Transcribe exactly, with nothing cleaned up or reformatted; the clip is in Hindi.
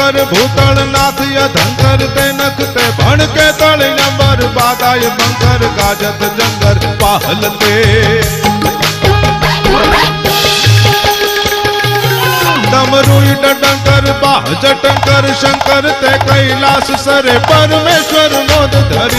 शंकर भूतल नाथ यधंकर ते नखते भण के तल नंबर बादाय बंकर गाजत जंगर पाहलते डमरुई डंकर बाह जटंकर शंकर ते कैलाश सरे परमेश्वर मोद धरी